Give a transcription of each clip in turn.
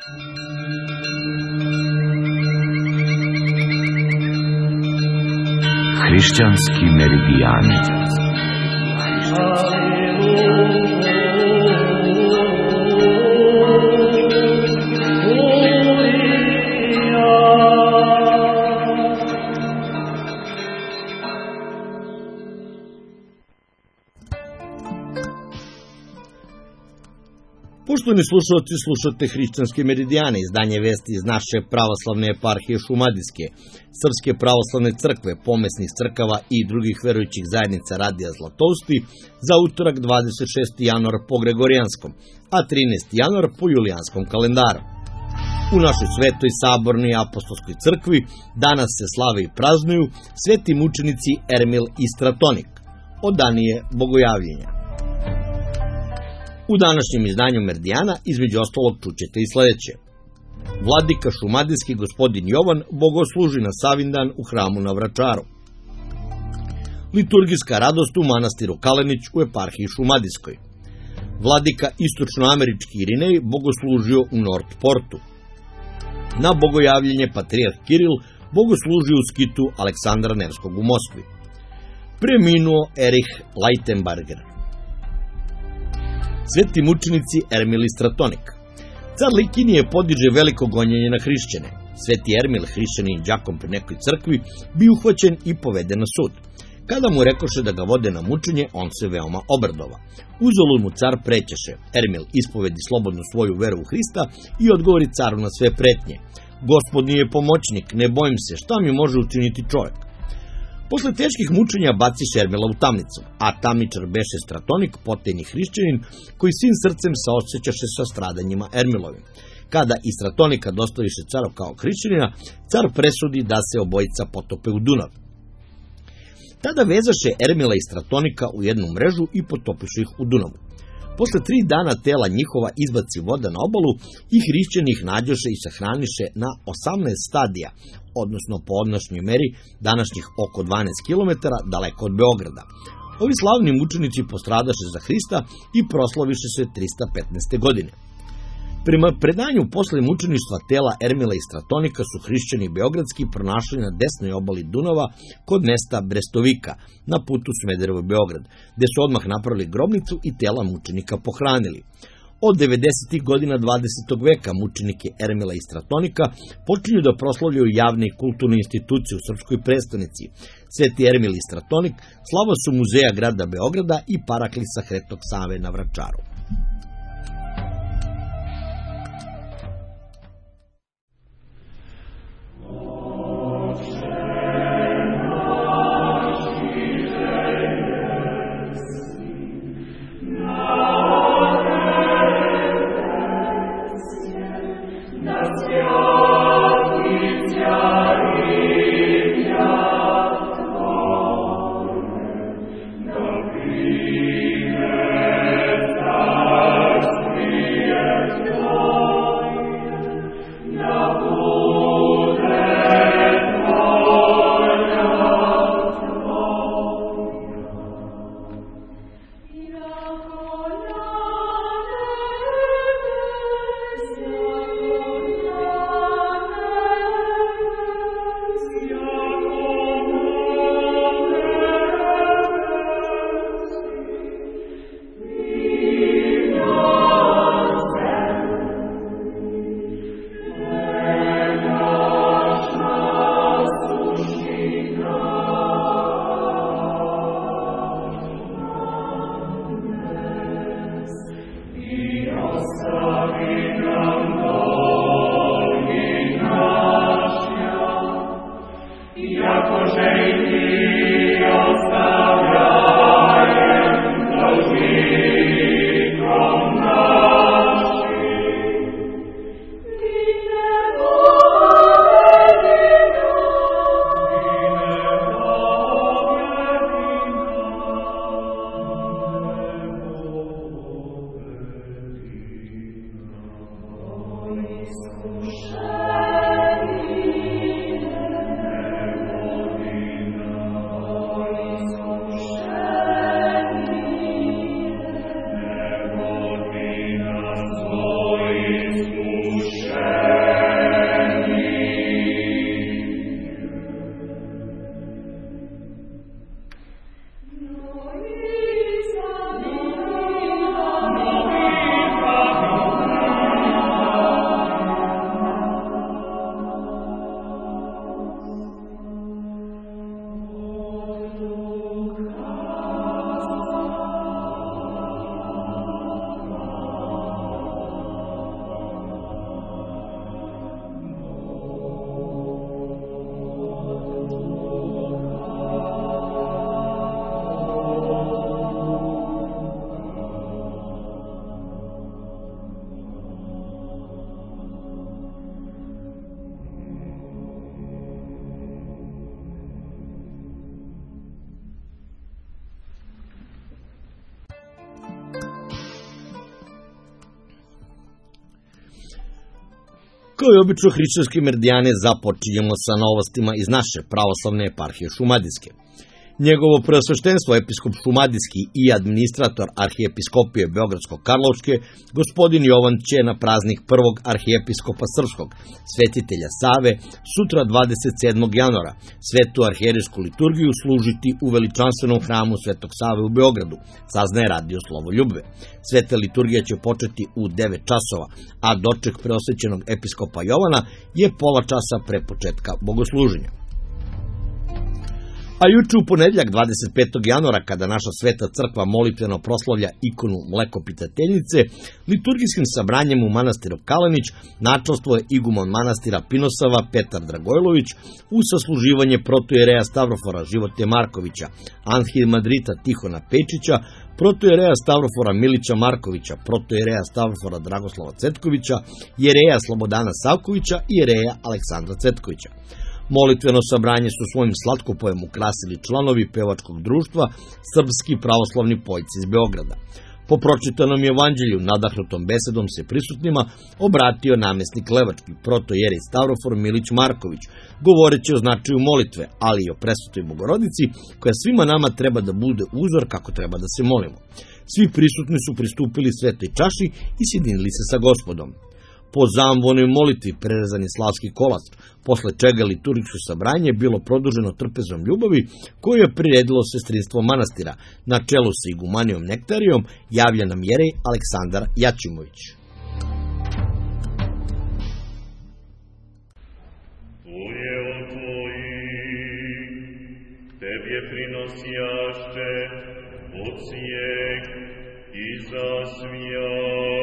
Hrišćanski meridijani. Poštovani slušalci, slušate Hrišćanske meridijane, izdanje vesti iz naše pravoslavne eparhije Šumadijske, Srpske pravoslavne crkve, pomesnih crkava i drugih verujućih zajednica Radija Zlatousti za utorak 26. januar po Gregorijanskom, a 13. januar po Julijanskom kalendaru. U našoj svetoj sabornoj apostolskoj crkvi danas se slave i praznuju sveti mučenici Ermil i Stratonik, odanije bogojavljenja. U današnjem izdanju Meridijana između ostalog čućete i sledeće. Vladika šumadijski gospodin Jovan bogosluži na Savindan u hramu na Vračaru. Liturgijska radost u manastiru Kalenić u eparhiji Šumadijskoj. Vladika istočnoamerički Irinej bogoslužio u Nortportu. Na bogojavljenje patrijarh Kiril bogoslužio u skitu Aleksandra Nevskog u Moskvi. Preminuo Erich Leitenberger. Sveti mučenici Ermil i Stratonik. Car Likinije podiže veliko gonjenje na hrišćane. Sveti Ermil, hrišćanin đakom pri nekoj crkvi, bi uhvaćen i poveden na sud. Kada mu rekoše da ga vode na mučenje, on se veoma obradova. Uzalud mu car prećeše. Ermil ispovedi slobodno svoju veru u Hrista i odgovori caru na sve pretnje. Gospod nije pomoćnik, ne bojim se, šta mi može učiniti čovjek? Posle teških mučenja baciše Ermila u tamnicu, a tamničar beše Stratonik, potajni hrišćanin, koji svim srcem saosećaše sa stradanjima Ermilovim. Kada i Stratonika dostaviše caru kao hrišćanina, car presudi da se obojica potope u Dunav. Tada vezaše Ermila i Stratonika u jednu mrežu i potopiše ih u Dunavu. Posle 3 dana tela njihova izbaci voda na obalu i hrišćani ih nađoše i sahraniše na 18 stadija, odnosno po odnošnjoj meri današnjih oko 12 km daleko od Beograda. Ovi slavni mučenici postradaše za Hrista i proslaviše se 315. godine. Prema predanju posle mučeništva tela Ermila i Stratonika su hrišćani beogradski pronašli na desnoj obali Dunava kod mesta Brestovika na putu Smederevo-Beograd, gde su odmah napravili grobnicu i tela mučenika pohranili. Od 90. godina 20. veka mučenike Ermila i Stratonika počinju da proslavljaju javne i kulturne institucije u srpskoj prestonici. Sveti Ermil i Stratonik slava su muzeja grada Beograda i paraklisa Svetog Save na Vračaru. Kao i obično hrišćanske meridijane započinjemo sa novostima iz naše pravoslavne eparhije Šumadijske. Njegovo preosveštenstvo episkop Šumadijski i administrator arhijepiskopije Beogradsko-Karlovške, gospodin Jovan će na praznik prvog arhijepiskopa srpskog, svetitelja Save, sutra 27. januara, svetu arhijerejsku liturgiju služiti u veličanstvenom hramu Svetog Save u Beogradu, saznaje radio Slovoljubve. Sveta liturgija će početi u 9 časova, a doček preosvećenog episkopa Jovana je pola časa pre početka bogosluženja. A juče u ponedjeljak 25. januara, kada naša sveta crkva molitveno proslavlja ikonu Mlekopitateljice, liturgijskim sabranjem u manastiru Kalenić načelstvo je iguman manastira Pinosava Petar Dragojlović u sasluživanje protojereja Stavrofora Živote Markovića, Anhidmadrita Tihona Pečića, protojereja Stavrofora Milića Markovića, protojereja Stavrofora Dragoslava Cvetkovića, jereja Slobodana Savkovića i jereja Aleksandra Cvetkovića. Molitveno sabranje su svojim slatkopojem ukrasili članovi pevačkog društva Srpski pravoslavni poljci iz Beograda. Po pročitanom evanđelju, nadahnutom besedom se prisutnima obratio namjesnik Levački, protojerej Stavrofor Milić Marković, govoreći o značaju molitve, ali i o presvetoj Bogorodici, koja svima nama treba da bude uzor kako treba da se molimo. Svi prisutni su pristupili svetoj čaši i sjedinili se sa Gospodom. Po zamvonoj molitvi prerezan je slavski kolač, posle čega liturgijsko sabranje bilo produženo trpezom ljubavi koju je priredilo sestrinstvo manastira, na čelu sa igumanijom Nektarijom, javlja nam jerej Aleksandar Jačimović. Ujel tvoji, tebje prinosjašte, od svijeg i za svijeg.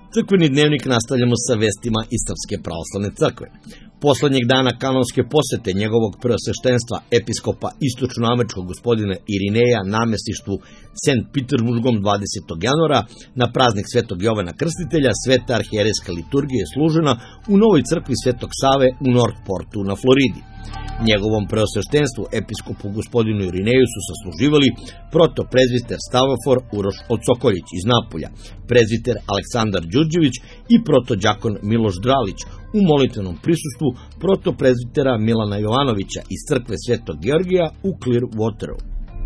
Crkveni dnevnik nastavljamo sa vestima Istarske pravoslavne crkve. Poslednjeg dana kanonske posete njegovog preosveštenstva episkopa istočnoameričkog gospodina Irineja namestištvu St. Petersburgom 20. januara na praznik Svetog Jovana Krstitelja sveta arhijerejska liturgija je služena u novoj crkvi Svetog Save u Northportu na Floridi. Njegovom preosveštenstvu episkopu gospodinu Irineju su sasluživali protoprezviter Stavrofor Uroš Odsokoljić iz Napolja, prezviter Aleksandar Đurđević i protođakon Miloš Dralić, u molitvenom prisustvu protoprezvitera Milana Jovanovića iz crkve Svetog Georgija u Clearwateru.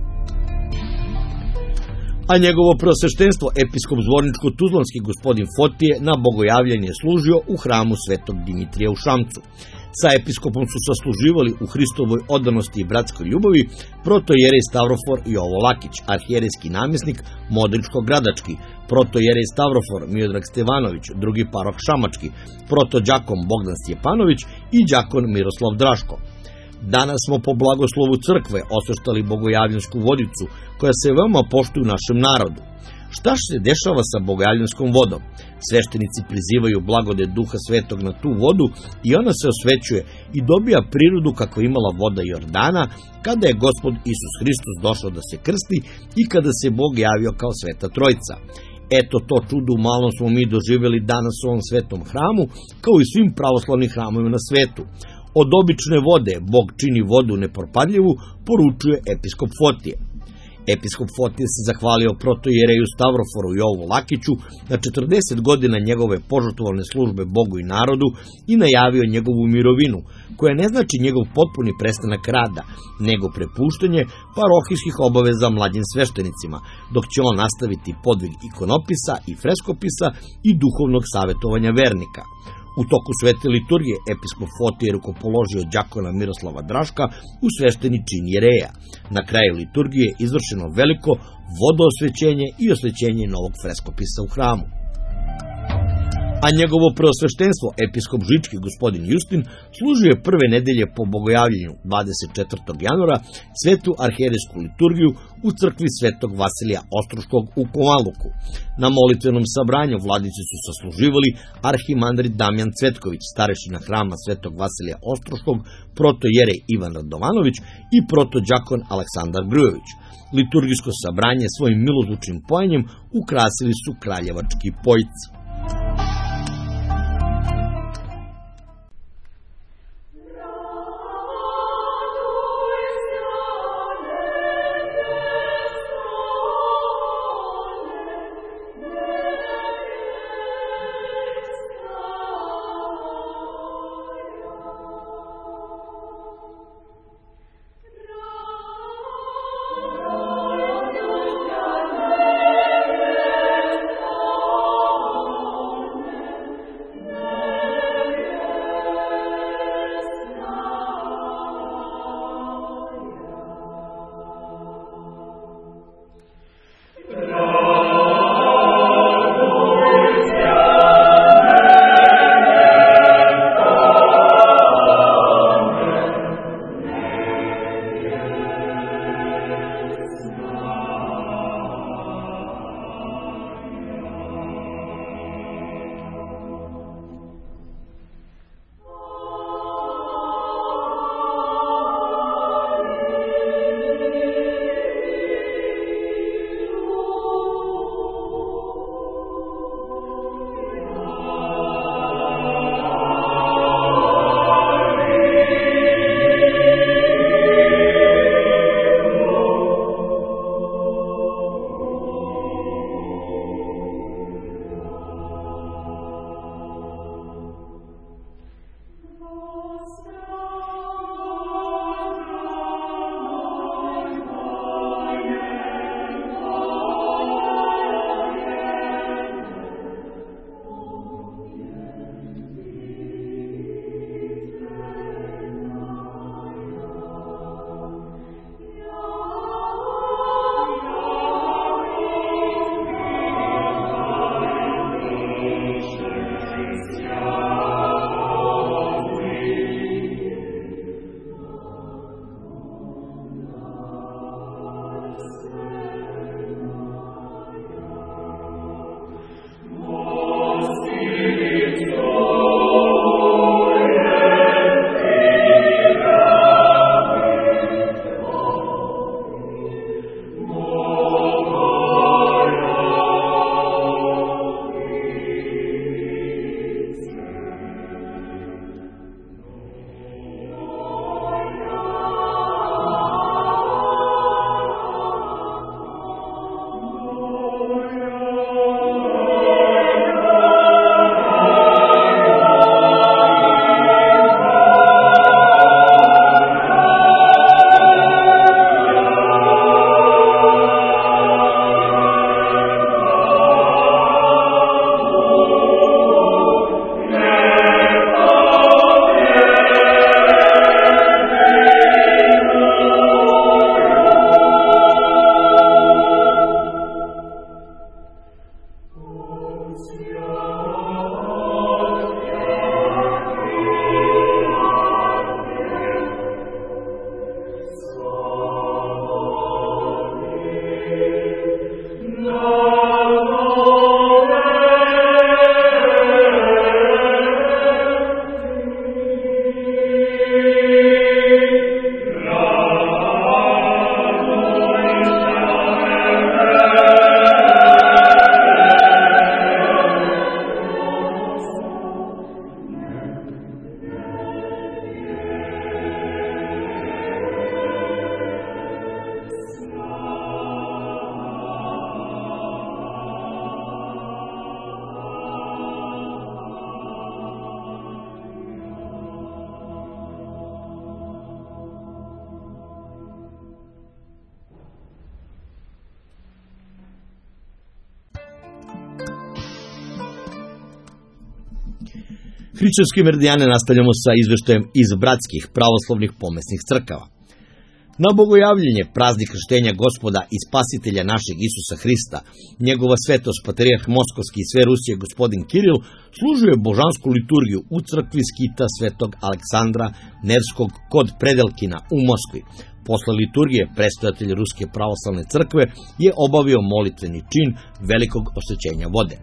A njegovo preosveštenstvo episkop Zvorničko-Tuzlanski gospodin Fotije na bogojavljanje je služio u hramu Svetog Dimitrija u Šamcu. Sa episkopom su sasluživali u Hristovoj odanosti i bratskoj ljubavi protojerej Stavrofor Jovo Lakić, arhijerejski namjesnik Modričko-Gradački, protojerej Stavrofor Miodrag Stevanović, drugi paroh Šamački, protođakon Bogdan Stjepanović i đakon Miroslav Draško. Danas smo po blagoslovu crkve osveštali bogojavljansku vodicu, koja se veoma poštuje u našem narodu. Šta se dešava sa bogojavljanskom vodom? Sveštenici prizivaju blagodet Duha Svetog na tu vodu i ona se osvećuje i dobija prirodu kako imala voda Jordana kada je Gospod Isus Hristos došao da se krsti i kada se Bog javio kao Sveta Trojica. Eto, to čudo u malom smo mi doživjeli danas u ovom svetom hramu, kao i svim pravoslavnim hramovima na svetu. Od obične vode Bog čini vodu nepropadljivu, poručuje episkop Fotije. Episkop Fotije se zahvalio protojereju Stavroforu Jovu Lakiću na 40 godina njegove požrtvovane službe Bogu i narodu i najavio njegovu mirovinu, koja ne znači njegov potpuni prestanak rada, nego prepuštanje parohijskih obaveza mlađim sveštenicima, dok će on nastaviti podvig ikonopisa i freskopisa i duhovnog savjetovanja vernika. U toku svete liturgije episkop Fotije je rukopoložio đakona Miroslava Draška u svešteni čin jereja. Na kraju liturgije je izvršeno veliko vodoosvećenje i osvećenje novog freskopisa u hramu. A njegovo preosveštenstvo episkop Žički gospodin Justin služio je prve nedelje po bogojavljenju 24. januara svetu arhijerejsku liturgiju u crkvi Svetog Vasilija Ostroškog u Komaluku. Na molitvenom sabranju vladici su sasluživali arhimandrit Damjan Cvetković, starešina hrama Svetog Vasilija Ostroškog, protojerej Ivan Radovanović i protođakon Aleksandar Grujović. Liturgijsko sabranje svojim milozvučnim pojenjem ukrasili su kraljevački pojci. Hrišćanske meridijane nastavljamo sa izveštajem iz bratskih pravoslavnih pomesnih crkava. Na bogojavljenje, praznik krštenja Gospoda i Spasitelja našeg Isusa Hrista, njegova svetost patrijarh Moskovski i sve Rusije gospodin Kiril služio je božansku liturgiju u crkvi skita svetog Aleksandra Nevskog kod Predelkina u Moskvi. Posle liturgije predstavitelj Ruske pravoslavne crkve je obavio molitveni čin velikog osvećenja vode.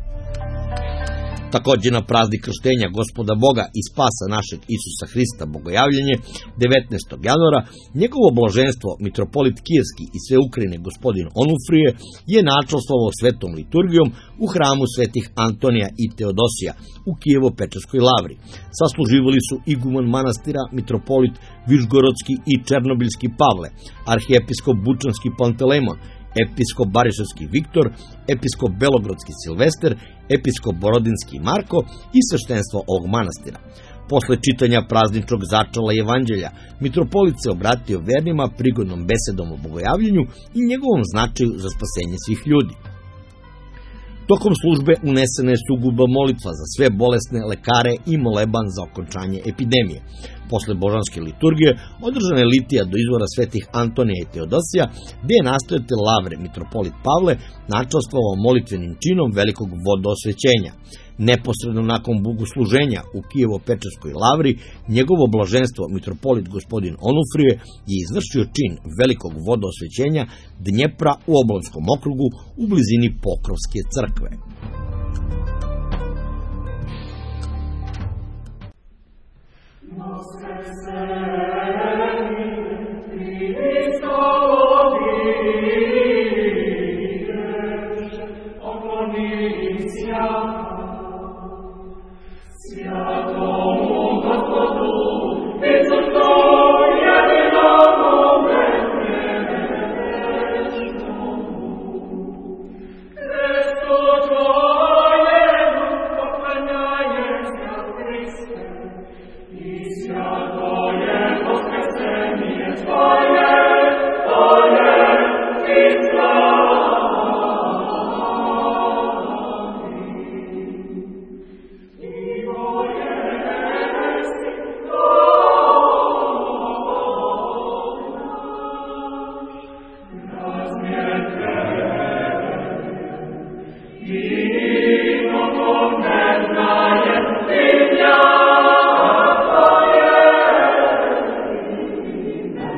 Također na praznik krštenja Gospoda Boga i Spasa našeg Isusa Hrista bogojavljenje 19. januara, njegovo blaženstvo mitropolit Kijevski i sve Ukrajine gospodin Onufrije je načastvovao svetom liturgijom u hramu svetih Antonija i Teodosija u Kijevo-Pečerskoj lavri. Sasluživali su iguman manastira mitropolit Višgorodski i Černobilski Pavle, arhijepiskop Bučanski Pantelemon, episkop Bariševski Viktor, episkop Belogrodski Silvester, episkop Borodinski Marko i sveštenstvo ovog manastira. Posle čitanja prazničnog začala evanđelja, mitropolit se obratio vernima prigodnom besedom o bogojavljenju i njegovom značaju za spasenje svih ljudi. Tokom službe unesena je suguba molitva za sve bolesne, lekare i moleban za okončanje epidemije. Posle božanske liturgije održana je litija do izvora svetih Antonija i Teodosija, gde je nastojatelj lavre mitropolit Pavle načastvovao molitvenim činom velikog vodoosvećenja. Neposredno nakon bogosluženja u Kijevo-Pečerskoj lavri, njegovo blaženstvo mitropolit gospodin Onufrije je izvršio čin velikog vodoosvećenja Dnjepra u Oblonskom okrugu u blizini Pokrovske crkve.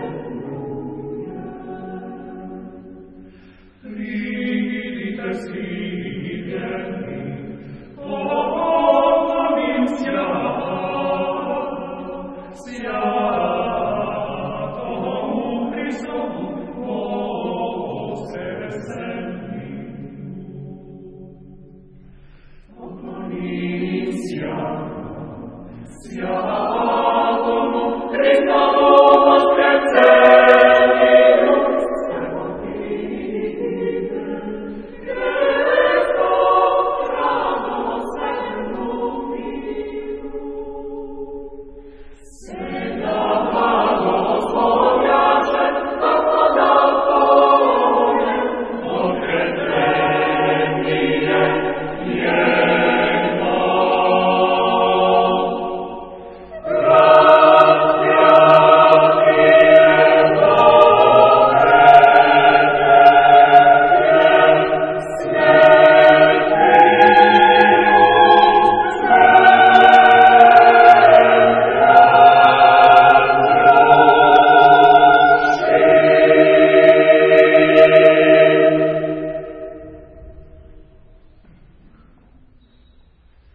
Ringit